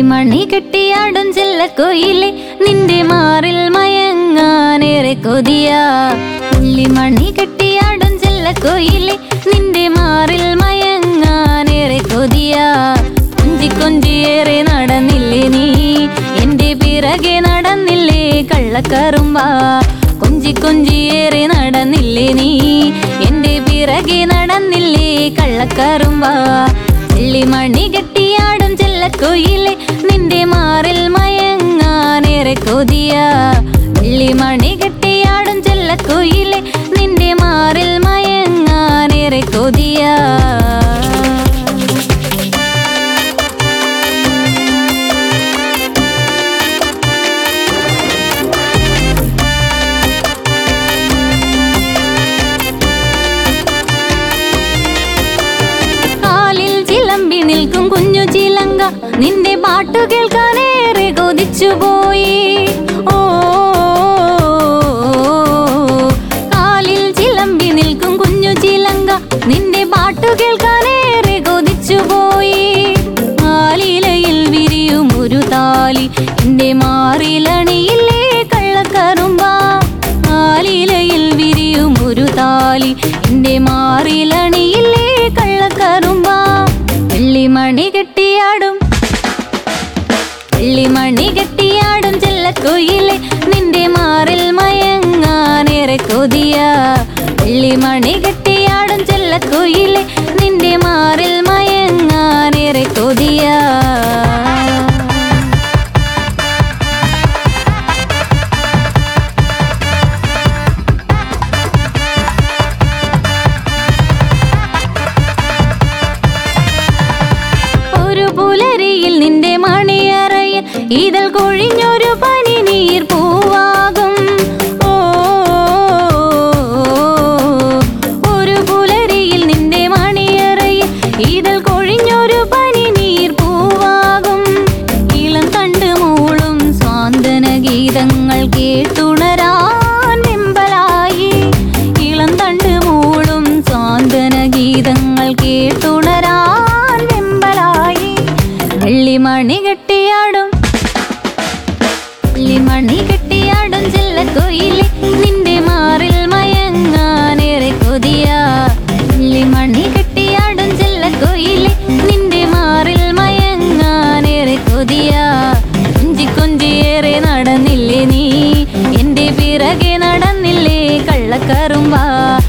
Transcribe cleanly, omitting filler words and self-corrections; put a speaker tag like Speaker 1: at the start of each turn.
Speaker 1: വെള്ളിമണി കെട്ടിയാടും ചെല്ലക്കോയിലെ നിന്റെ മാറിൽ മയങ്ങാനേറെ കൊതിയാ. വെള്ളിമണി കെട്ടിയാടും ചെല്ലക്കോയിലെ നിന്റെ മാറിൽ മയങ്ങാനേറെ കൊതിയാ. കൊഞ്ചി കൊഞ്ചിയേറെ നടന്നില്ലേ നീ എന്റെ പിറകെ നടന്നില്ലേ കള്ളക്കറുമ്പാ. കൊഞ്ചി കൊഞ്ചിയേറെ നടന്നില്ലേ നീ എന്റെ പിറകെ നടന്നില്ലേ കള്ളക്കറുമ്പാ. വെള്ളിമണി കെട്ടിയാടും ചെല്ലക്കോയിലെ നിന്റെ മാറിൽ മയങ്ങാനേറെ കൊതിയാ. വെള്ളിമണി കെട്ടിയാടും ചെല്ലക്കോയിലെ നിന്റെ മാറിൽ മയങ്ങാനേറെ കൊതിയാ. നിൽക്കും കുഞ്ഞു ചിലങ്ക നിന്റെ പാട്ടു കേൾക്കാനേറെ കൊതിച്ചുപോയി. ഓ കാലിൽ ചിലമ്പി നിൽക്കും കുഞ്ഞു ചിലങ്ക നിന്റെ പാട്ടു കേൾക്കാനേറെ കൊതിച്ചുപോയി. ആലിലയിൽ വിരിയും ഒരു താലി എന്റെ മാറിലണിയില്ലേ കള്ളക്കറുമ്പാ. ആലിലയിൽ വിരിയും ഒരു താലി എന്റെ മാറിലണിയില്ലേ കള്ളക്കറുമ്പാ. വെള്ളിമണി കെട്ടിയാടും വെള്ളിമണി കെട്ടിയാടും ചെല്ലക്കോയിലെ നിന്റെ മാറിൽ മയങ്ങാനേറെ കൊതിയാ. വെള്ളിമണി കെട്ടിയാടും ചെല്ലക്കോയിലെ നിന്റെ മാറിൽ മയങ്ങാനേറെ കൊതിയാ. പുലരിയിൽ നിന്റെ മണിയറയിൽ ഇതൾ കൊഴിഞ്ഞൊരു പനി നീർ പൂവാകും. ഓ ഒരു പുലരിയിൽ നിന്റെ മണിയറയിൽ ഇതൾ കൊഴിഞ്ഞൊരു പനി നീർ പൂവാകും. ഇളം കണ്ട് മൂളും സ്വാന്തന ഗീതങ്ങൾ കേട്ടുണരാൻ വെമ്പലായി. ഇളം കണ്ട് മൂളും സ്വാന്തന ഗീതങ്ങൾ കേട്ടുണരാൻ വെമ്പലായി. വെള്ളിമണി കെട്ടിയാടും വെള്ളിമണി കെട്ടിയാടും ചെല്ലക്കോയിലെ നിന്റെ മാറിൽ മയങ്ങാനേറെ കൊതിയാ. വെള്ളിമണി കെട്ടിയാടും ചെല്ലക്കോയിലെ നിന്റെ മാറിൽ മയങ്ങാനേറെ കൊതിയാ. കൊഞ്ചി കൊഞ്ചിയേറെ നടന്നില്ലേ നീ എന്റെ പിറകെ നടന്നില്ലേ കള്ളക്കറുമ്പാ.